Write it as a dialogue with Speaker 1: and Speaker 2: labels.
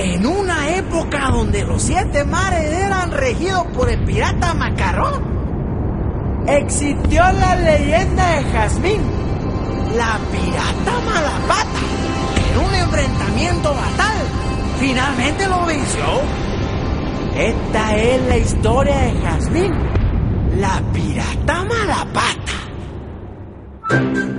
Speaker 1: En una época donde los 7 mares eran regidos por el pirata Macarrón, existió la leyenda de Jazmín, la pirata Malapata, que en un enfrentamiento fatal finalmente lo venció. Esta es la historia de Jazmín, la pirata Malapata.